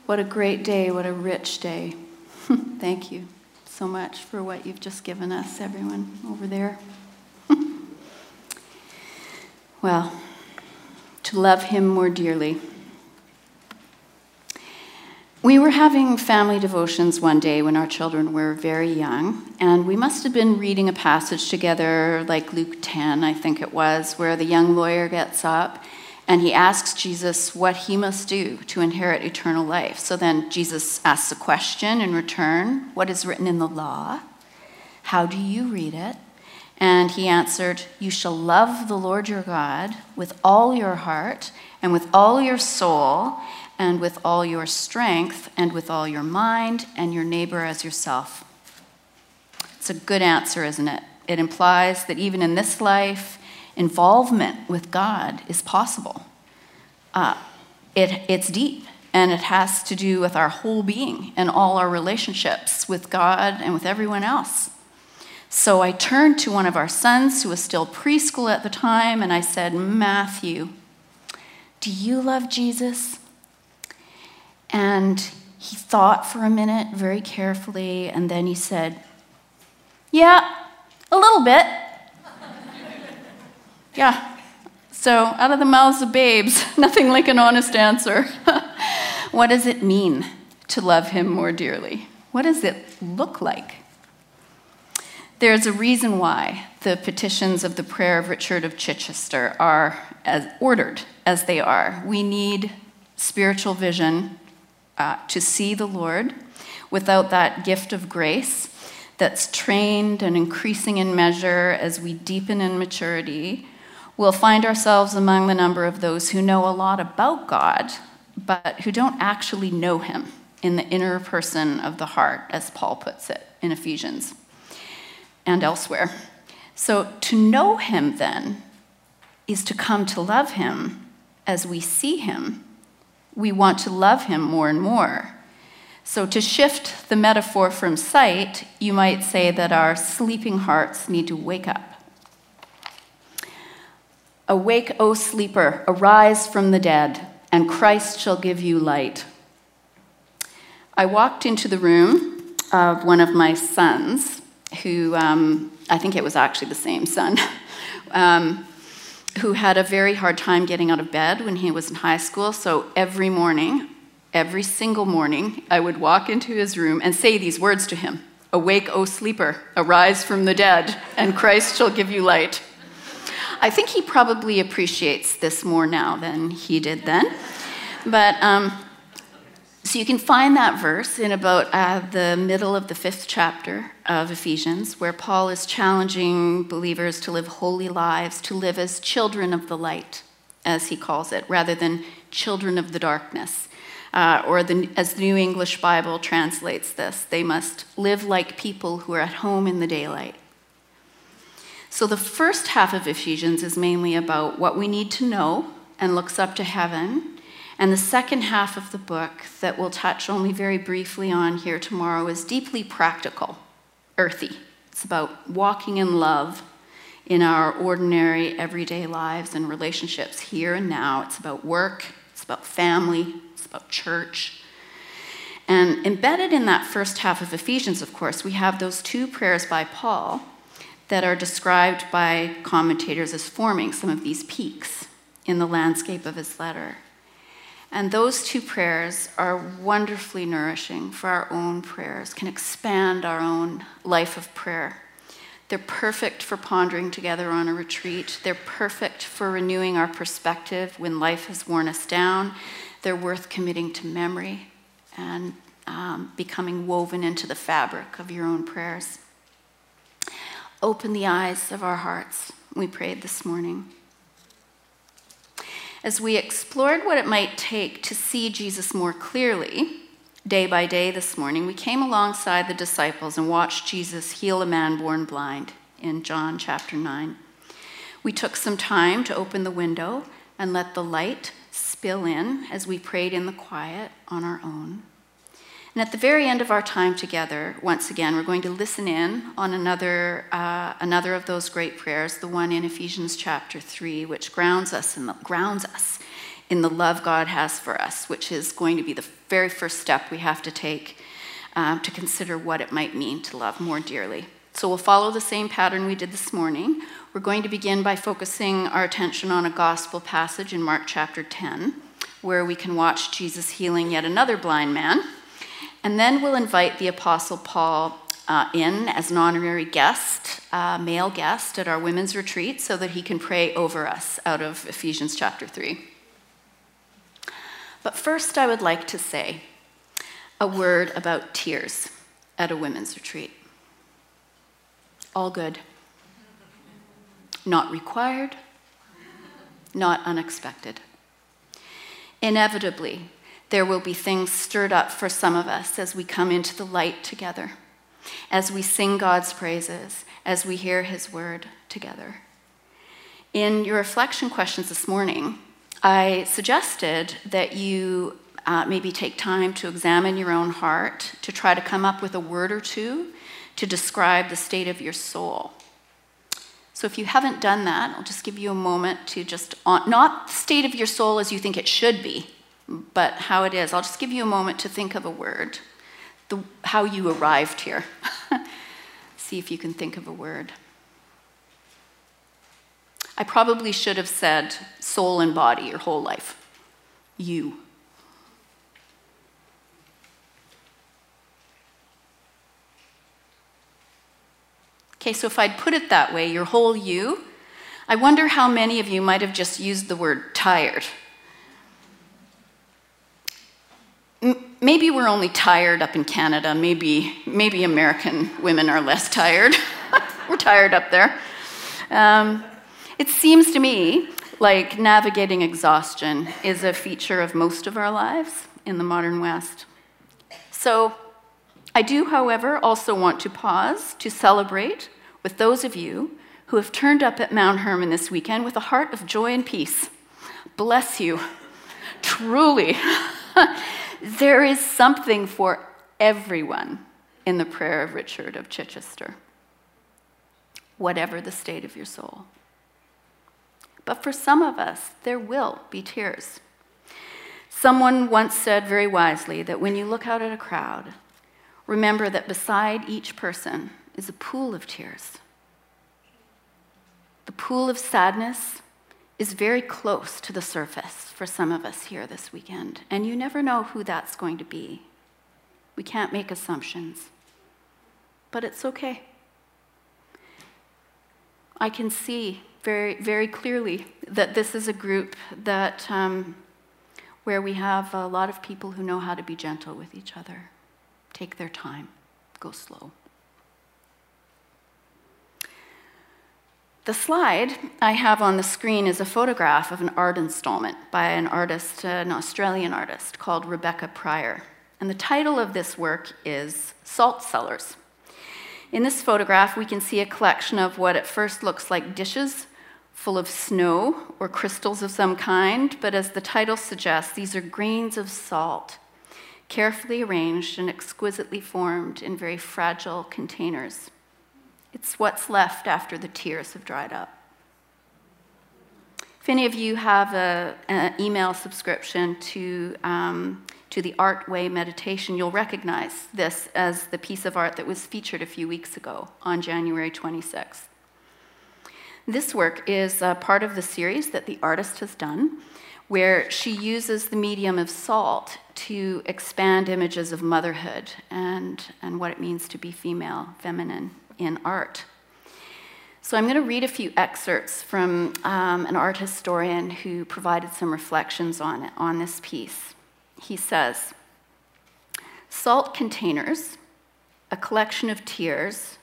What a great day, what a rich day. Thank you so much for what you've just given us, everyone over there. Well, to love him more dearly. We were having family devotions one day when our children were very young, and we must have been reading a passage together, like Luke 10, I think it was, where the young lawyer gets up and he asks Jesus what he must do to inherit eternal life. So then Jesus asks a question in return: what is written in the law? How do you read it? And he answered, you shall love the Lord your God with all your heart and with all your soul and with all your strength and with all your mind, and your neighbor as yourself. It's a good answer, isn't it? It implies that even in this life, involvement with God is possible. It's deep, and it has to do with our whole being and all our relationships with God and with everyone else. So I turned to one of our sons, who was still preschool at the time, and I said, Matthew, do you love Jesus? And he thought for a minute very carefully, and then he said, yeah, a little bit. Yeah. So out of the mouths of babes, nothing like an honest answer. What does it mean to love him more dearly? What does it look like? There's a reason why the petitions of the Prayer of Richard of Chichester are as ordered as they are. We need spiritual vision to see the Lord. Without that gift of grace that's trained and increasing in measure as we deepen in maturity, we'll find ourselves among the number of those who know a lot about God, but who don't actually know him in the inner person of the heart, as Paul puts it in Ephesians and elsewhere. So to know him, then, is to come to love him as we see him. We want to love him more and more. So to shift the metaphor from sight, you might say that our sleeping hearts need to wake up. Awake, O sleeper, arise from the dead, and Christ shall give you light. I walked into the room of one of my sons, who, I think it was actually the same son, who had a very hard time getting out of bed when he was in high school. So every morning, every single morning, I would walk into his room and say these words to him: awake, O sleeper, arise from the dead, and Christ shall give you light. I think he probably appreciates this more now than he did then. But so you can find that verse in about the middle of the 5th chapter of Ephesians, where Paul is challenging believers to live holy lives, to live as children of the light, as he calls it, rather than children of the darkness. As the New English Bible translates this, they must live like people who are at home in the daylight. So the first half of Ephesians is mainly about what we need to know and looks up to heaven. And the second half of the book, that we'll touch only very briefly on here tomorrow, is deeply practical, earthy. It's about walking in love in our ordinary, everyday lives and relationships here and now. It's about work, it's about family, it's about church. And embedded in that first half of Ephesians, of course, we have those 2 prayers by Paul that are described by commentators as forming some of these peaks in the landscape of his letter. And those 2 prayers are wonderfully nourishing for our own prayers, can expand our own life of prayer. They're perfect for pondering together on a retreat. They're perfect for renewing our perspective when life has worn us down. They're worth committing to memory and becoming woven into the fabric of your own prayers. Open the eyes of our hearts, we prayed this morning. As we explored what it might take to see Jesus more clearly, day by day this morning, we came alongside the disciples and watched Jesus heal a man born blind in John chapter 9. We took some time to open the window and let the light spill in as we prayed in the quiet on our own. And at the very end of our time together, once again, we're going to listen in on another of those great prayers, the one in Ephesians chapter 3, which grounds us in the love God has for us, which is going to be the very first step we have to take to consider what it might mean to love more dearly. So we'll follow the same pattern we did this morning. We're going to begin by focusing our attention on a gospel passage in Mark chapter 10, where we can watch Jesus healing yet another blind man. And then we'll invite the Apostle Paul in as an honorary guest, male guest at our women's retreat, so that he can pray over us out of Ephesians chapter 3. But first, I would like to say a word about tears at a women's retreat. All good. Not required, not unexpected. Inevitably, there will be things stirred up for some of us as we come into the light together, as we sing God's praises, as we hear his word together. In your reflection questions this morning, I suggested that you maybe take time to examine your own heart, to try to come up with a word or two to describe the state of your soul. So if you haven't done that, I'll just give you a moment to not the state of your soul as you think it should be, but how it is. I'll just give you a moment to think of a word, how you arrived here. See if you can think of a word. I probably should have said soul and body your whole life. You. Okay, so if I'd put it that way, your whole you, I wonder how many of you might have just used the word tired. Maybe we're only tired up in Canada. Maybe American women are less tired. We're tired up there. It seems to me like navigating exhaustion is a feature of most of our lives in the modern West. So I do, however, also want to pause to celebrate with those of you who have turned up at Mount Hermon this weekend with a heart of joy and peace. Bless you. Truly. There is something for everyone in the prayer of Richard of Chichester, whatever the state of your soul. But for some of us, there will be tears. Someone once said very wisely that when you look out at a crowd, remember that beside each person is a pool of tears. The pool of sadness is very close to the surface for some of us here this weekend, and you never know who that's going to be. We can't make assumptions, but it's okay. I can see very, very clearly that this is a group that where we have a lot of people who know how to be gentle with each other. Take their time, go slow. The slide I have on the screen is a photograph of an art installment by an artist, an Australian artist called Rebecca Pryor. And the title of this work is Salt Cellars. In this photograph, we can see a collection of what at first looks like dishes full of snow or crystals of some kind, but as the title suggests, these are grains of salt, carefully arranged and exquisitely formed in very fragile containers. It's what's left after the tears have dried up. If any of you have an email subscription to the Art Way meditation, you'll recognize this as the piece of art that was featured a few weeks ago on January 26th. This work is part of the series that the artist has done, where she uses the medium of salt to expand images of motherhood and what it means to be female, feminine in art. So I'm going to read a few excerpts from an art historian who provided some reflections on this piece. He says, "Salt containers, a collection of tears,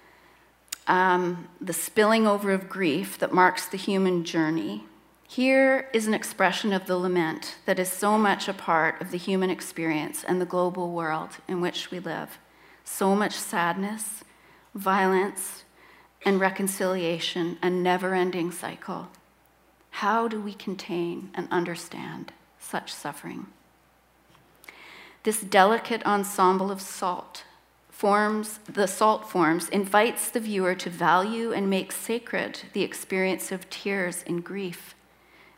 the spilling over of grief that marks the human journey. Here is an expression of the lament that is so much a part of the human experience and the global world in which we live. So much sadness, violence, and reconciliation, a never-ending cycle. How do we contain and understand such suffering? This delicate ensemble of salt forms, invites the viewer to value and make sacred the experience of tears and grief,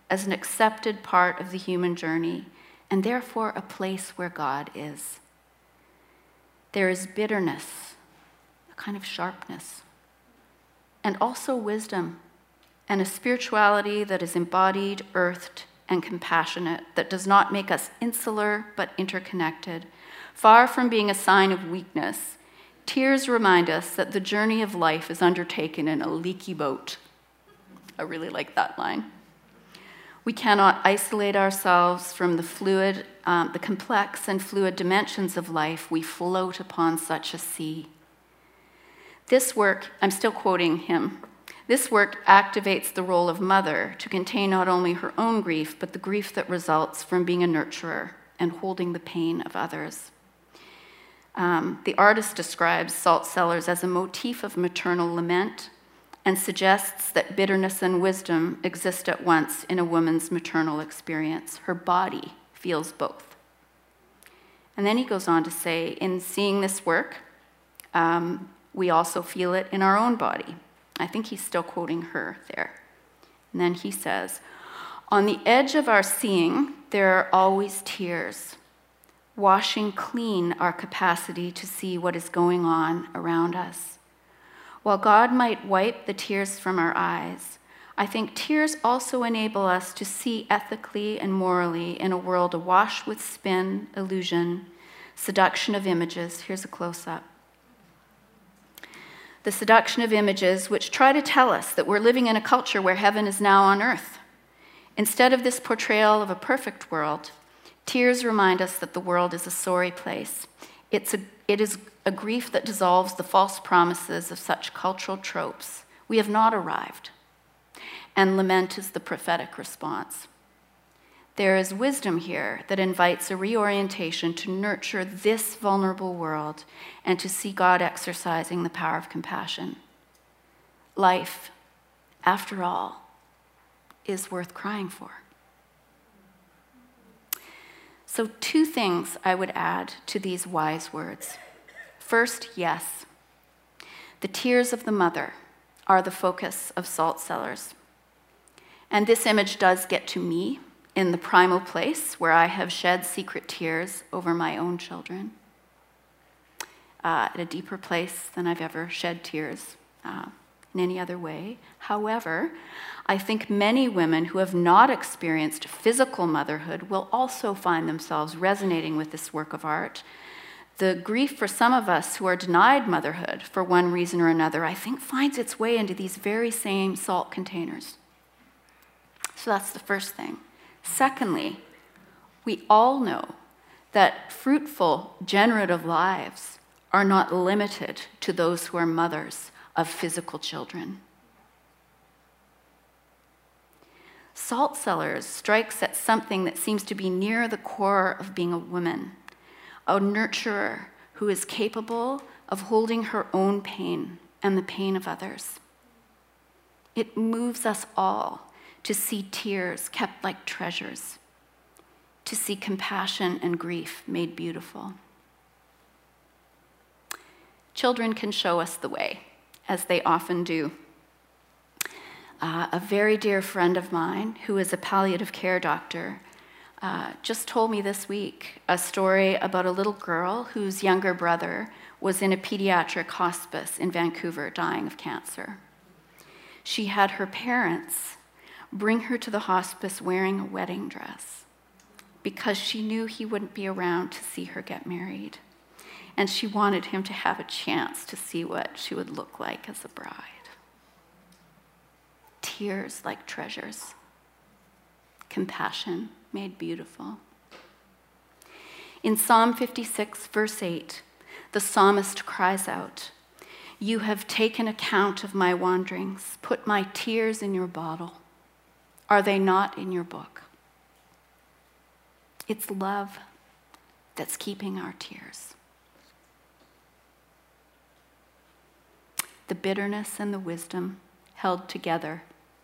as an accepted part of the human journey, and therefore a place where God is. There is bitterness, a kind of sharpness, and also wisdom, and a spirituality that is embodied, earthed, and compassionate, that does not make us insular but interconnected. Far from being a sign of weakness, tears remind us that the journey of life is undertaken in a leaky boat. I really like that line. We cannot isolate ourselves from the complex and fluid dimensions of life. We float upon such a sea. This work, I'm still quoting him, this work activates the role of mother to contain not only her own grief, but the grief that results from being a nurturer and holding the pain of others. The artist describes salt cellars as a motif of maternal lament and suggests that bitterness and wisdom exist at once in a woman's maternal experience. Her body feels both. And then he goes on to say, in seeing this work, we also feel it in our own body. I think he's still quoting her there. And then he says, on the edge of our seeing, there are always tears, washing clean our capacity to see what is going on around us. While God might wipe the tears from our eyes, I think tears also enable us to see ethically and morally in a world awash with spin, illusion, seduction of images. Here's a close-up. The seduction of images which try to tell us that we're living in a culture where heaven is now on earth. Instead of this portrayal of a perfect world, tears remind us that the world is a sorry place. It is a grief that dissolves the false promises of such cultural tropes. We have not arrived. And lament is the prophetic response. There is wisdom here that invites a reorientation to nurture this vulnerable world and to see God exercising the power of compassion. Life, after all, is worth crying for. So 2 things I would add to these wise words. First, yes, the tears of the mother are the focus of Salt Cellars. And this image does get to me in the primal place where I have shed secret tears over my own children, at a deeper place than I've ever shed tears in any other way. However, I think many women who have not experienced physical motherhood will also find themselves resonating with this work of art. The grief for some of us who are denied motherhood for one reason or another, I think finds its way into these very same salt containers. So that's the first thing. Secondly, we all know that fruitful, generative lives are not limited to those who are mothers of physical children. Salt Cellars strikes at something that seems to be near the core of being a woman, a nurturer who is capable of holding her own pain and the pain of others. It moves us all to see tears kept like treasures, to see compassion and grief made beautiful. Children can show us the way, as they often do. A very dear friend of mine, who is a palliative care doctor, just told me this week a story about a little girl whose younger brother was in a pediatric hospice in Vancouver dying of cancer. She had her parents bring her to the hospice wearing a wedding dress because she knew he wouldn't be around to see her get married. And she wanted him to have a chance to see what she would look like as a bride. Tears like treasures. Compassion made beautiful. In Psalm 56, verse 8, the psalmist cries out, "You have taken account of my wanderings, put my tears in your bottle. Are they not in your book?" It's love that's keeping our tears. The bitterness and the wisdom held together.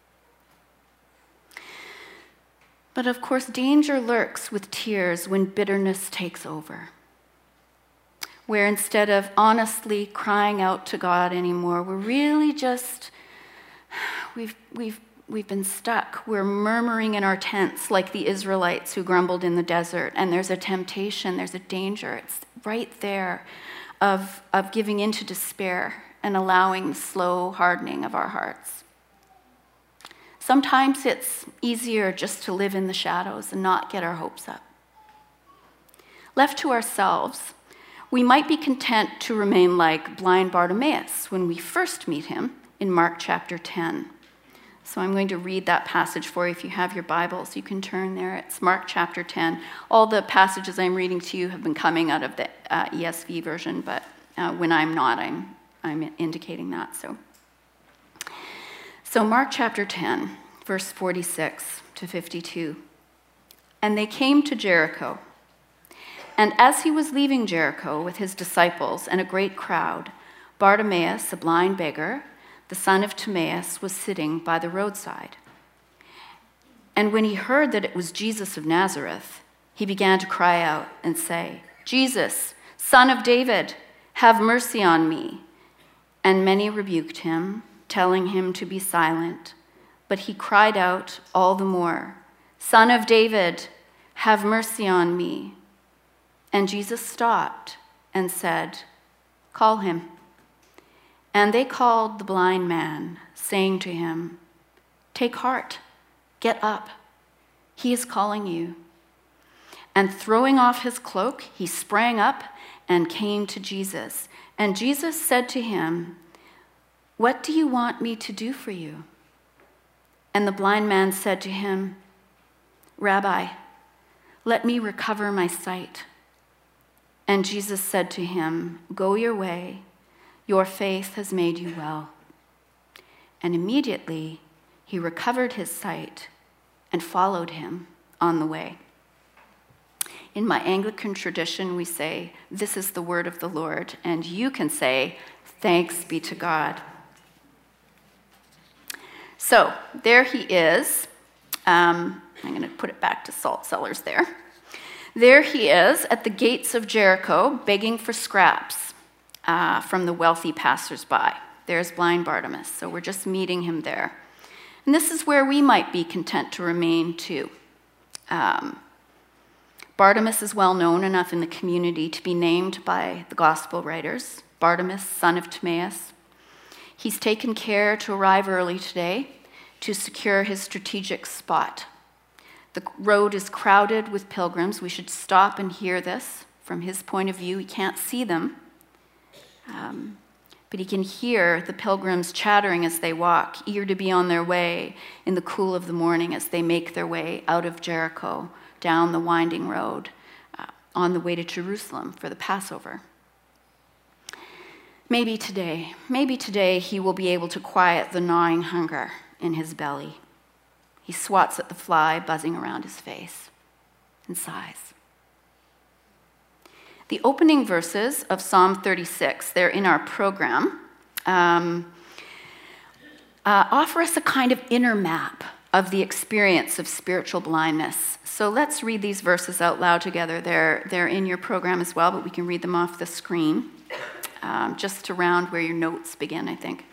But of course, danger lurks with tears when bitterness takes over, where instead of honestly crying out to God anymore, we're really just, we've we've been stuck. We're murmuring in our tents like the Israelites who grumbled in the desert. And there's a temptation, there's a danger. It's right there of giving into despair and allowing the slow hardening of our hearts. Sometimes it's easier just to live in the shadows and not get our hopes up. Left to ourselves, we might be content to remain like blind Bartimaeus when we first meet him in Mark chapter 10. So I'm going to read that passage for you. If you have your Bibles, you can turn there. It's Mark chapter 10. All the passages I'm reading to you have been coming out of the ESV version, but when I'm not, I'm indicating that. So Mark chapter 10, verse 46 to 52. And they came to Jericho. And as he was leaving Jericho with his disciples and a great crowd, Bartimaeus, a blind beggar, the son of Timaeus, was sitting by the roadside. And when he heard that it was Jesus of Nazareth, he began to cry out and say, "Jesus, Son of David, have mercy on me." And many rebuked him, telling him to be silent. But he cried out all the more, "Son of David, have mercy on me." And Jesus stopped and said, "Call him." And they called the blind man, saying to him, "Take heart, get up. He is calling you." And throwing off his cloak, he sprang up and came to Jesus. And Jesus said to him, "What do you want me to do for you?" And the blind man said to him, "Rabbi, let me recover my sight." And Jesus said to him, "Go your way. Your faith has made you well." And immediately he recovered his sight and followed him on the way. In my Anglican tradition, we say, "This is the word of the Lord," and you can say, "Thanks be to God." So there he is. I'm going to put it back to Salt Cellars there. There he is at the gates of Jericho, begging for scraps from the wealthy passers-by. There's blind Bartimaeus, so we're just meeting him there. And this is where we might be content to remain too. Bartimaeus is well known enough in the community to be named by the gospel writers, Bartimaeus, son of Timaeus. He's taken care to arrive early today to secure his strategic spot. The road is crowded with pilgrims. We should stop and hear this from his point of view. He can't see them, but he can hear the pilgrims chattering as they walk, eager to be on their way in the cool of the morning as they make their way out of Jericho, down the winding road, on the way to Jerusalem for the Passover. Maybe today he will be able to quiet the gnawing hunger in his belly. He swats at the fly buzzing around his face and sighs. The opening verses of Psalm 36, they're in our program, offer us a kind of inner map of the experience of spiritual blindness. So let's read these verses out loud together. They're in your program as well, but we can read them off the screen, just around where your notes begin, I think.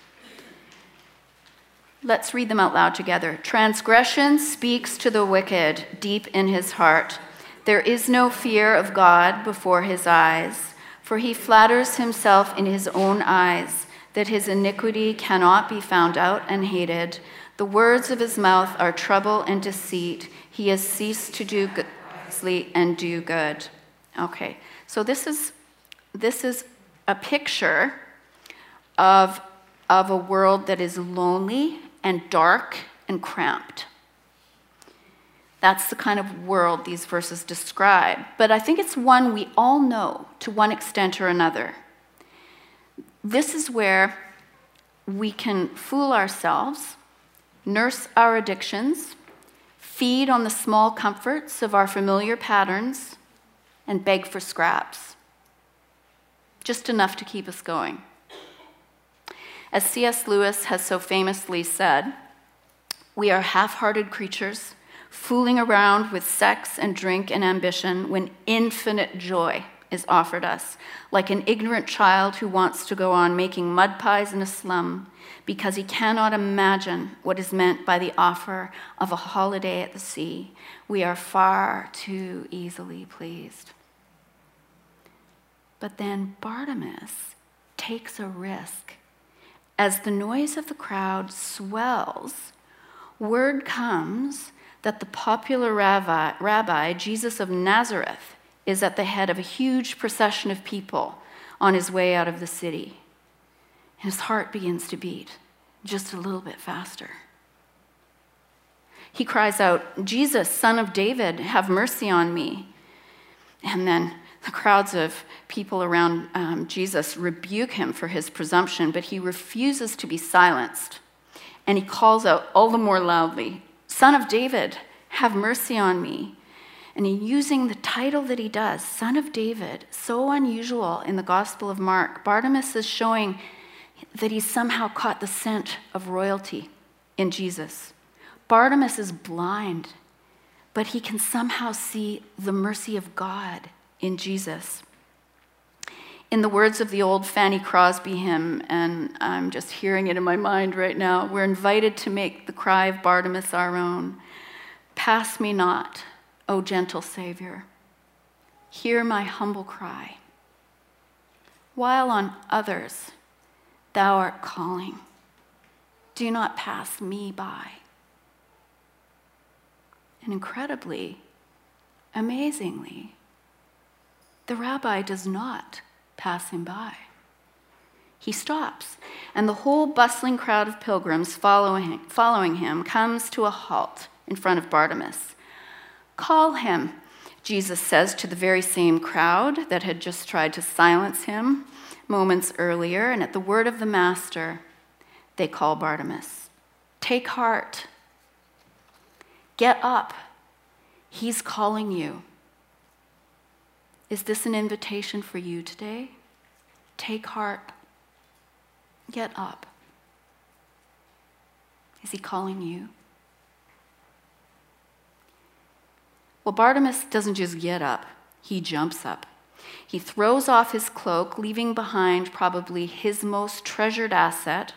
Let's read them out loud together. Transgression speaks to the wicked deep in his heart. There is no fear of God before his eyes, for he flatters himself in his own eyes that his iniquity cannot be found out and hated. The words of his mouth are trouble and deceit. He has ceased to do wisely and do good. Okay, so this is a picture of a world that is lonely and dark and cramped. That's the kind of world these verses describe. But I think it's one we all know to one extent or another. This is where we can fool ourselves, nurse our addictions, feed on the small comforts of our familiar patterns, and beg for scraps. Just enough to keep us going. As C.S. Lewis has so famously said, we are half-hearted creatures fooling around with sex and drink and ambition when infinite joy is offered us, like an ignorant child who wants to go on making mud pies in a slum because he cannot imagine what is meant by the offer of a holiday at the sea. We are far too easily pleased. But then Bartimaeus takes a risk. As the noise of the crowd swells, word comes that the popular rabbi, Jesus of Nazareth, is at the head of a huge procession of people on his way out of the city. And his heart begins to beat just a little bit faster. He cries out, "Jesus, Son of David, have mercy on me." And then the crowds of people around Jesus rebuke him for his presumption, but he refuses to be silenced. And he calls out all the more loudly, "Son of David, have mercy on me." And using the title that he does, Son of David, so unusual in the Gospel of Mark, Bartimaeus is showing that he's somehow caught the scent of royalty in Jesus. Bartimaeus is blind, but he can somehow see the mercy of God in Jesus. In the words of the old Fanny Crosby hymn, and I'm just hearing it in my mind right now, we're invited to make the cry of Bartimaeus our own. Pass me not, O gentle Savior. Hear my humble cry. While on others thou art calling, do not pass me by. And incredibly, amazingly, the rabbi does not pass him by. He stops, and the whole bustling crowd of pilgrims following him comes to a halt in front of Bartimaeus. "Call him," Jesus says to the very same crowd that had just tried to silence him moments earlier, and at the word of the Master, they call Bartimaeus. "Take heart. Get up. He's calling you." Is this an invitation for you today? Take heart. Get up. Is he calling you? Well, Bartimaeus doesn't just get up, he jumps up. He throws off his cloak, leaving behind probably his most treasured asset,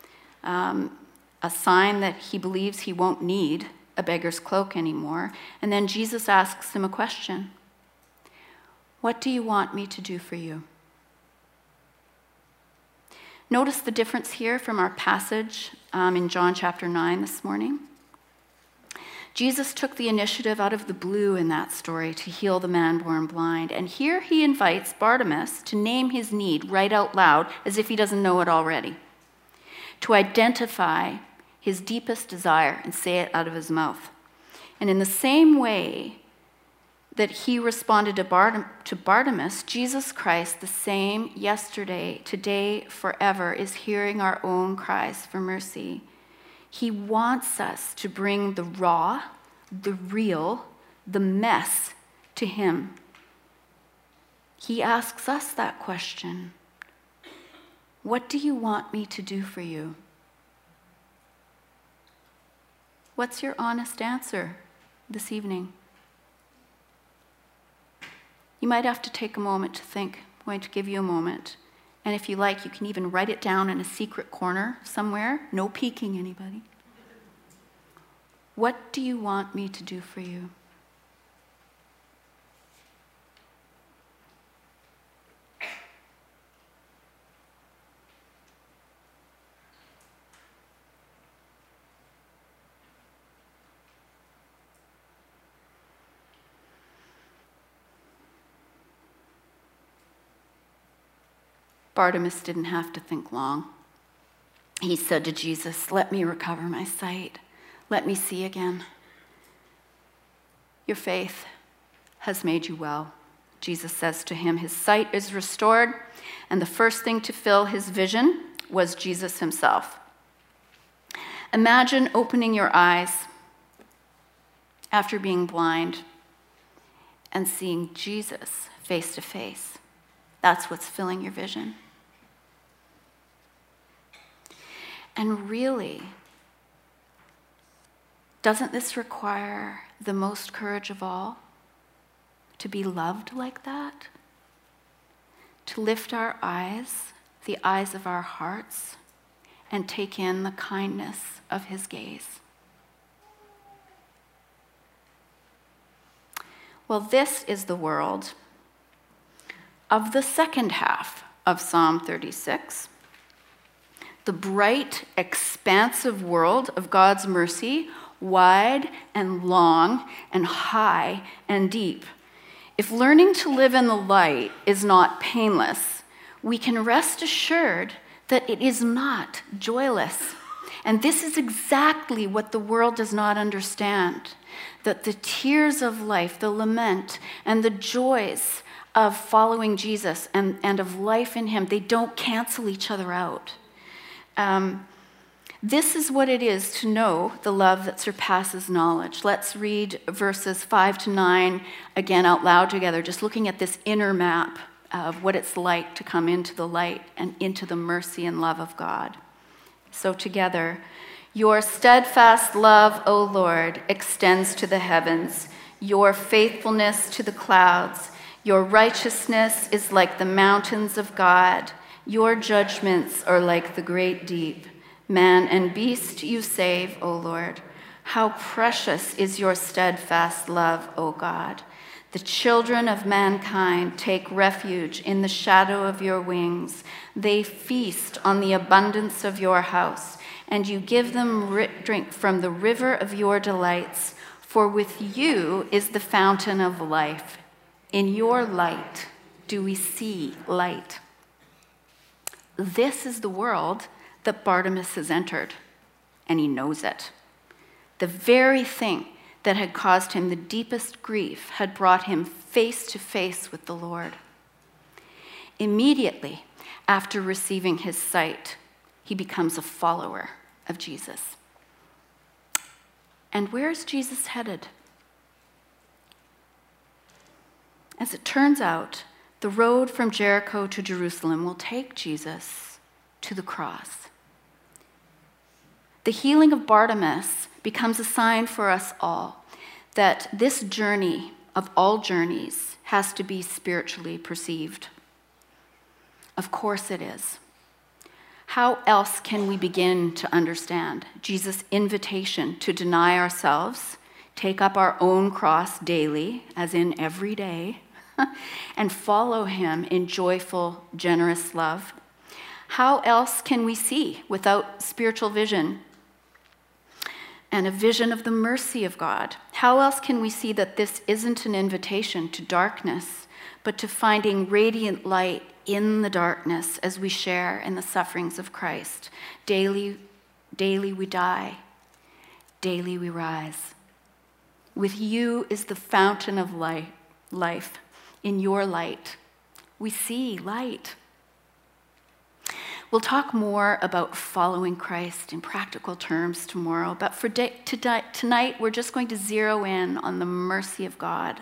a sign that he believes he won't need a beggar's cloak anymore. And then Jesus asks him a question. "What do you want me to do for you?" Notice the difference here from our passage in John chapter 9 this morning. Jesus took the initiative out of the blue in that story to heal the man born blind. And here he invites Bartimaeus to name his need right out loud as if he doesn't know it already, to identify his deepest desire and say it out of his mouth. And in the same way that he responded to Bartimaeus, Jesus Christ, the same yesterday, today, forever, is hearing our own cries for mercy. He wants us to bring the raw, the real, the mess to him. He asks us that question. What do you want me to do for you? What's your honest answer this evening? You might have to take a moment to think. I'm going to give you a moment. And if you like, you can even write it down in a secret corner somewhere. No peeking anybody. What do you want me to do for you? Bartimaeus didn't have to think long. He said to Jesus, "Let me recover my sight. Let me see again." "Your faith has made you well," Jesus says to him. His sight is restored, and the first thing to fill his vision was Jesus himself. Imagine opening your eyes after being blind and seeing Jesus face to face. That's what's filling your vision. And really, doesn't this require the most courage of all? To be loved like that? to lift our eyes, the eyes of our hearts, and take in the kindness of his gaze. Well, this is the world of the second half of Psalm 36. The bright, expansive world of God's mercy, wide and long and high and deep. If learning to live in the light is not painless, we can rest assured that it is not joyless. And this is exactly what the world does not understand, that the tears of life, the lament, and the joys of following Jesus and of life in him, they don't cancel each other out. This is what it is to know the love that surpasses knowledge. Let's read verses 5-9 again out loud together, just looking at this inner map of what it's like to come into the light and into the mercy and love of God. So together, your steadfast love, O Lord, extends to the heavens, your faithfulness to the clouds. Your righteousness is like the mountains of God. Your judgments are like the great deep. Man and beast you save, O Lord. How precious is your steadfast love, O God. The children of mankind take refuge in the shadow of your wings. They feast on the abundance of your house, and you give them drink from the river of your delights. For with you is the fountain of life. In your light do we see light. This is the world that Bartimaeus has entered, and he knows it. The very thing that had caused him the deepest grief had brought him face to face with the Lord. Immediately after receiving his sight, he becomes a follower of Jesus. And where is Jesus headed? As it turns out, the road from Jericho to Jerusalem will take Jesus to the cross. The healing of Bartimaeus becomes a sign for us all that this journey of all journeys has to be spiritually perceived. Of course it is. How else can we begin to understand Jesus' invitation to deny ourselves, take up our own cross daily, as in every day, and follow him in joyful, generous love? How else can we see without spiritual vision and a vision of the mercy of God? How else can we see that this isn't an invitation to darkness, but to finding radiant light in the darkness as we share in the sufferings of Christ? Daily we die, daily we rise. With you is the fountain of life. In your light, we see light. We'll talk more about following Christ in practical terms tomorrow, but for tonight, we're just going to zero in on the mercy of God.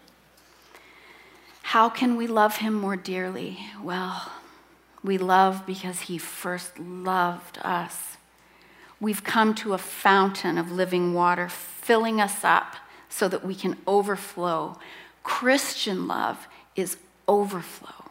How can we love him more dearly? Well, we love because he first loved us. We've come to a fountain of living water, filling us up so that we can overflow. Christian love is overflow.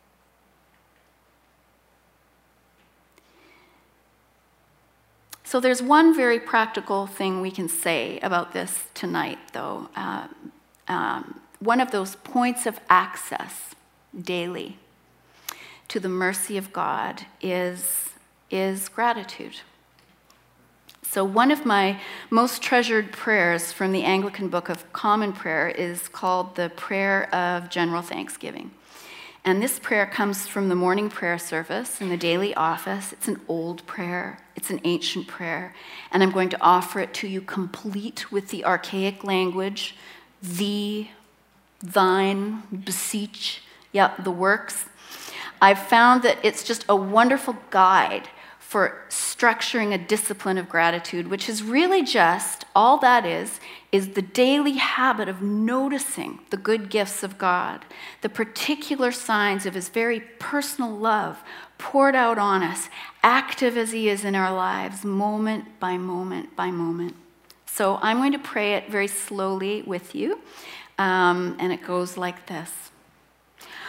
So there's one very practical thing we can say about this tonight, though. One of those points of access daily to the mercy of God is gratitude. So one of my most treasured prayers from the Anglican Book of Common Prayer is called the Prayer of General Thanksgiving. And this prayer comes from the morning prayer service in the daily office. It's an old prayer. It's an ancient prayer. And I'm going to offer it to you complete with the archaic language, thee, thine, beseech, the works. I've found that it's just a wonderful guide for structuring a discipline of gratitude, which is really just, all that is the daily habit of noticing the good gifts of God, the particular signs of his very personal love poured out on us, active as he is in our lives, moment by moment by moment. So I'm going to pray it very slowly with you, and it goes like this.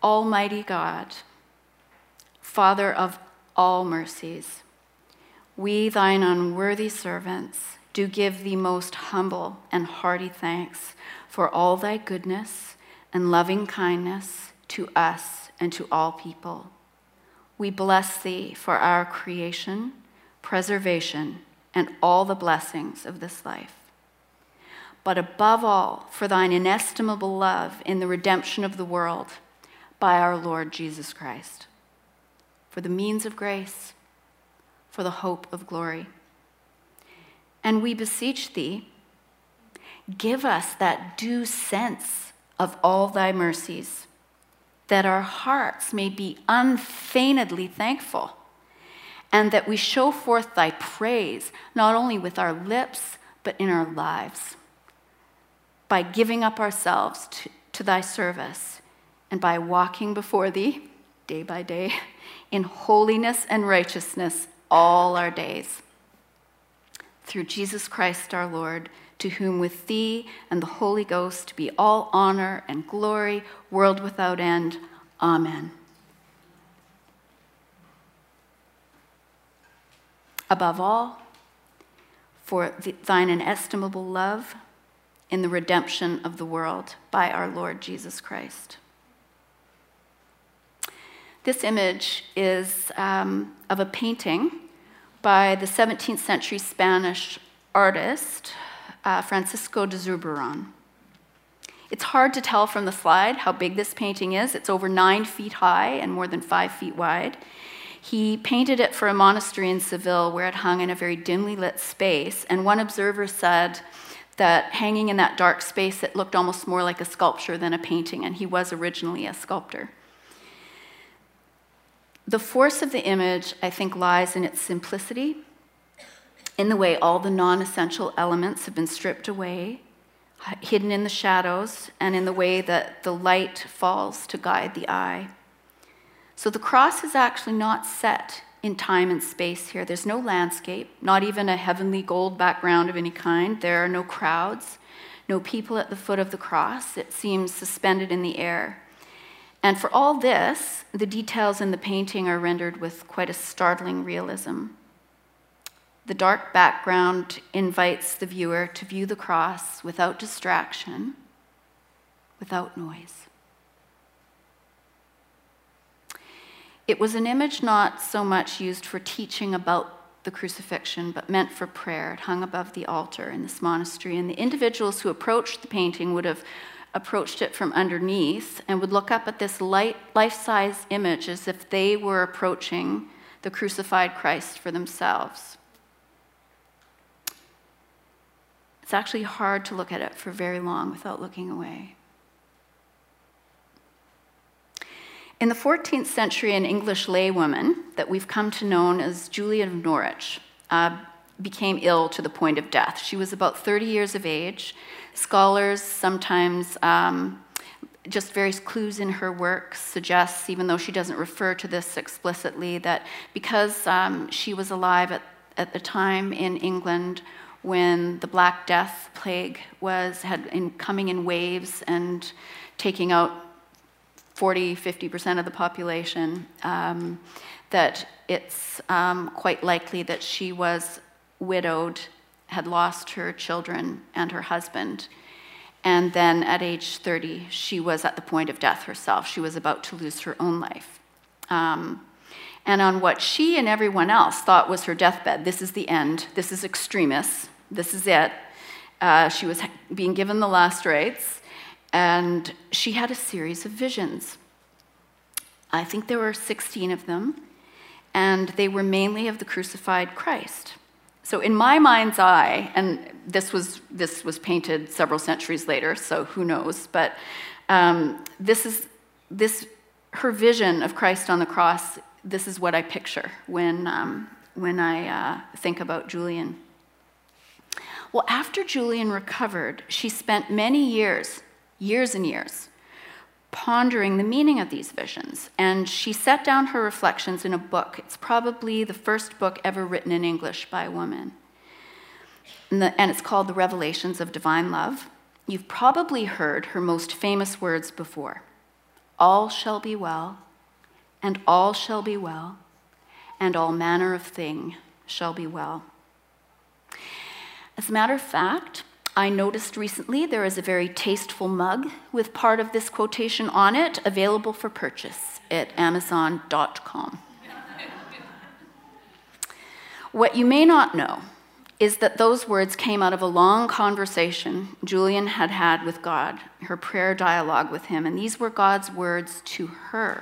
Almighty God, Father of all mercies, we, thine unworthy servants, do give thee most humble and hearty thanks for all thy goodness and loving kindness to us and to all people. We bless thee for our creation, preservation, and all the blessings of this life. But above all, for thine inestimable love in the redemption of the world by our Lord Jesus Christ, for the means of grace, for the hope of glory. And we beseech thee, give us that due sense of all thy mercies, that our hearts may be unfeignedly thankful, and that we show forth thy praise, not only with our lips, but in our lives, by giving up ourselves to thy service, and by walking before thee day by day in holiness and righteousness all our days. Through Jesus Christ our Lord, to whom with thee and the Holy Ghost be all honor and glory, world without end. Amen. Above all, for thine inestimable love in the redemption of the world by our Lord Jesus Christ. This image is of a painting by the 17th century Spanish artist, Francisco de Zurbarán. It's hard to tell from the slide how big this painting is. It's over 9 feet high and more than 5 feet wide. He painted it for a monastery in Seville where it hung in a very dimly lit space, and one observer said that hanging in that dark space, it looked almost more like a sculpture than a painting, and he was originally a sculptor. The force of the image, I think, lies in its simplicity, in the way all the non-essential elements have been stripped away, hidden in the shadows, and in the way that the light falls to guide the eye. So the cross is actually not set in time and space here. There's no landscape, not even a heavenly gold background of any kind. There are no crowds, no people at the foot of the cross. It seems suspended in the air. And for all this, the details in the painting are rendered with quite a startling realism. The dark background invites the viewer to view the cross without distraction, without noise. It was an image not so much used for teaching about the crucifixion, but meant for prayer. It hung above the altar in this monastery, and the individuals who approached the painting would have approached it from underneath and would look up at this life-size image as if they were approaching the crucified Christ for themselves. It's actually hard to look at it for very long without looking away. In the 14th century, an English laywoman that we've come to know as Julian of Norwich became ill to the point of death. She was about 30 years of age. Scholars sometimes, just various clues in her work suggests, even though she doesn't refer to this explicitly, that because she was alive at the time in England when the Black Death plague coming in waves and taking out 40-50% of the population, that it's quite likely that she was widowed, had lost her children and her husband, and then at age 30, she was at the point of death herself. She was about to lose her own life. And on what she and everyone else thought was her deathbed, this is the end, this is extremis, this is it. She was being given the last rites, and she had a series of visions. I think there were 16 of them, and they were mainly of the crucified Christ. So in my mind's eye, and this was painted several centuries later, so who knows, but her vision of Christ on the cross, this is what I picture when I think about Julian. Well, after Julian recovered, she spent many years and years, pondering the meaning of these visions. And she set down her reflections in a book. It's probably the first book ever written in English by a woman. And it's called The Revelations of Divine Love. You've probably heard her most famous words before. all shall be well, and all shall be well, and all manner of thing shall be well. As a matter of fact, I noticed recently there is a very tasteful mug with part of this quotation on it available for purchase at Amazon.com. What you may not know is that those words came out of a long conversation Julian had had with God, her prayer dialogue with him, and these were God's words to her.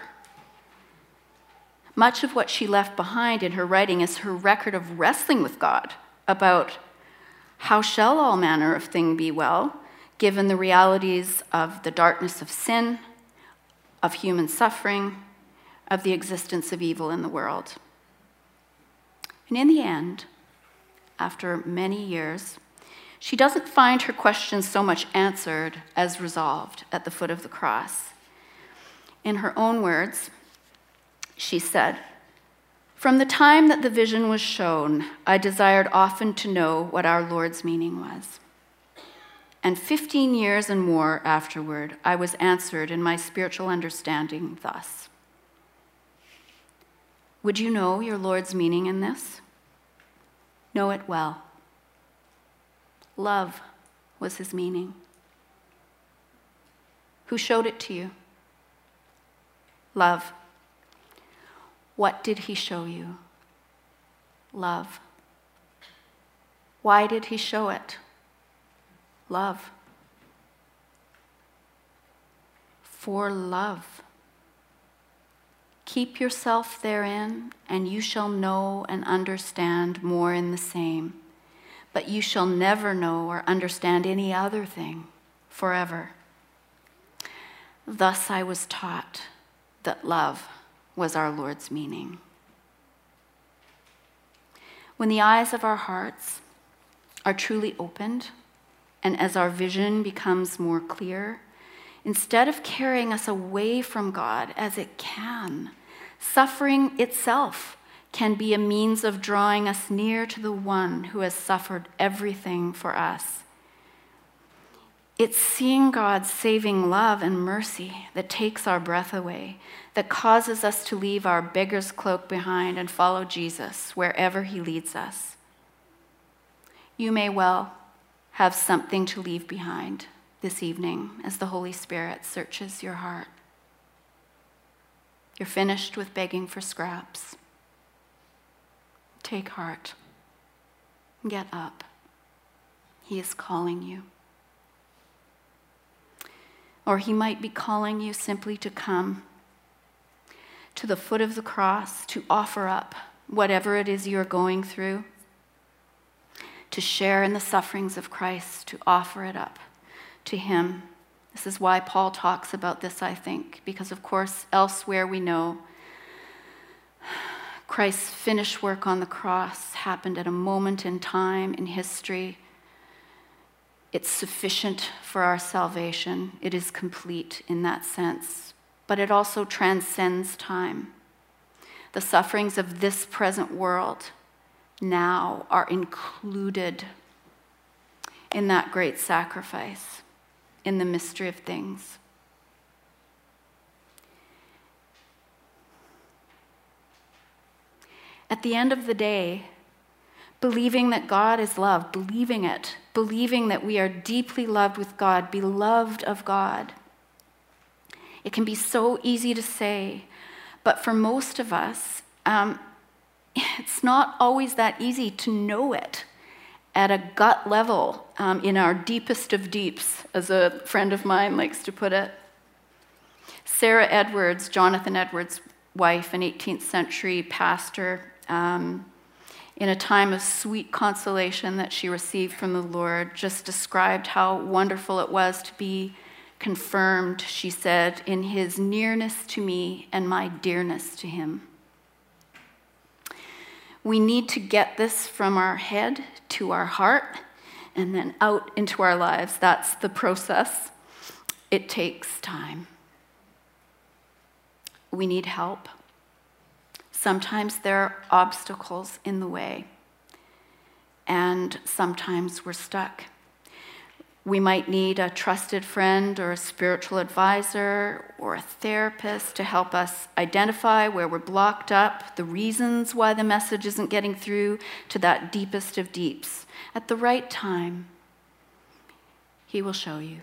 Much of what she left behind in her writing is her record of wrestling with God about how shall all manner of thing be well, given the realities of the darkness of sin, of human suffering, of the existence of evil in the world. And in the end, after many years, she doesn't find her questions so much answered as resolved at the foot of the cross. In her own words, she said, "From the time that the vision was shown, I desired often to know what our Lord's meaning was. And 15 years and more afterward, I was answered in my spiritual understanding thus. Would you know your Lord's meaning in this? Know it well. Love was his meaning. Who showed it to you? Love. What did he show you? Love. Why did he show it? Love. For love. Keep yourself therein, and you shall know and understand more in the same. But you shall never know or understand any other thing forever. Thus I was taught that love was our Lord's meaning." When the eyes of our hearts are truly opened, and as our vision becomes more clear, instead of carrying us away from God as it can, suffering itself can be a means of drawing us near to the one who has suffered everything for us. It's seeing God's saving love and mercy that takes our breath away, that causes us to leave our beggar's cloak behind and follow Jesus wherever he leads us. You may well have something to leave behind this evening as the Holy Spirit searches your heart. You're finished with begging for scraps. Take heart. Get up. He is calling you. Or he might be calling you simply to come to the foot of the cross, to offer up whatever it is you're going through, to share in the sufferings of Christ, to offer it up to him. This is why Paul talks about this, I think, because of course elsewhere we know Christ's finished work on the cross happened at a moment in time in history. It's sufficient for our salvation. It is complete in that sense, but it also transcends time. The sufferings of this present world now are included in that great sacrifice, in the mystery of things. At the end of the day, believing that God is love, believing it, believing that we are deeply loved with God, beloved of God. It can be so easy to say, but for most of us, it's not always that easy to know it at a gut level, in our deepest of deeps, as a friend of mine likes to put it. Sarah Edwards, Jonathan Edwards' wife, an 18th century pastor, in a time of sweet consolation that she received from the Lord, just described how wonderful it was to be confirmed, she said, in his nearness to me and my dearness to him. We need to get this from our head to our heart and then out into our lives. That's the process. It takes time. We need help. Sometimes there are obstacles in the way, and sometimes we're stuck. We might need a trusted friend or a spiritual advisor or a therapist to help us identify where we're blocked up, the reasons why the message isn't getting through to that deepest of deeps. At the right time, He will show you.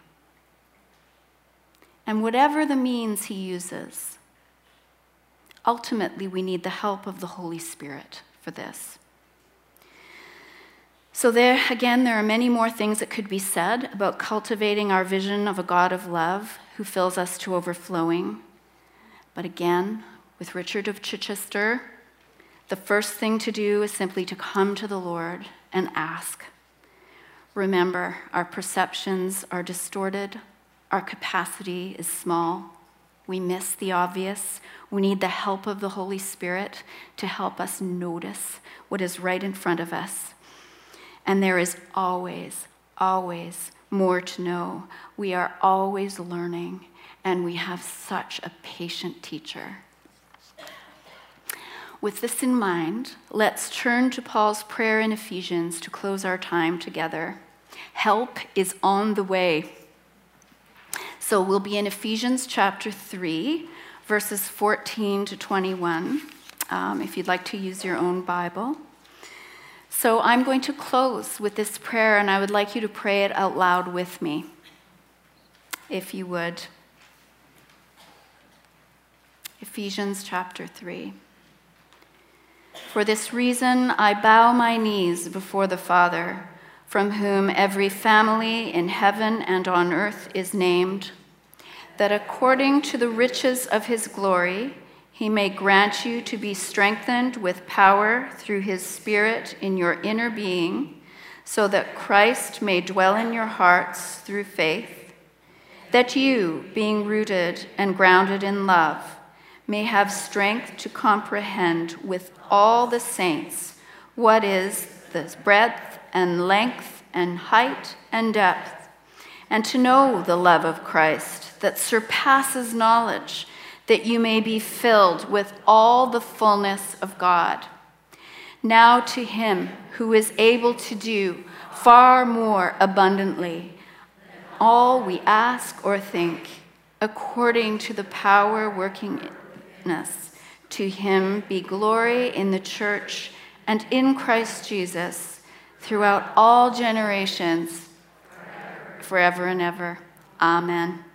And whatever the means He uses, ultimately we need the help of the Holy Spirit for this. So there are many more things that could be said about cultivating our vision of a God of love who fills us to overflowing. But again, with Richard of Chichester, the first thing to do is simply to come to the Lord and ask. Remember, our perceptions are distorted. Our capacity is small. We miss the obvious. We need the help of the Holy Spirit to help us notice what is right in front of us. And there is always, always more to know. We are always learning, and we have such a patient teacher. With this in mind, let's turn to Paul's prayer in Ephesians to close our time together. Help is on the way. So we'll be in Ephesians chapter 3, verses 14 to 21, if you'd like to use your own Bible. So I'm going to close with this prayer, and I would like you to pray it out loud with me, if you would. Ephesians chapter 3. For this reason I bow my knees before the Father, from whom every family in heaven and on earth is named, that according to the riches of His glory, He may grant you to be strengthened with power through His Spirit in your inner being, so that Christ may dwell in your hearts through faith, that you, being rooted and grounded in love, may have strength to comprehend with all the saints what is the breadth and length and height and depth, and to know the love of Christ that surpasses knowledge, that you may be filled with all the fullness of God. Now to Him who is able to do far more abundantly all we ask or think, according to the power working in us, to Him be glory in the church and in Christ Jesus throughout all generations, forever and ever. Amen.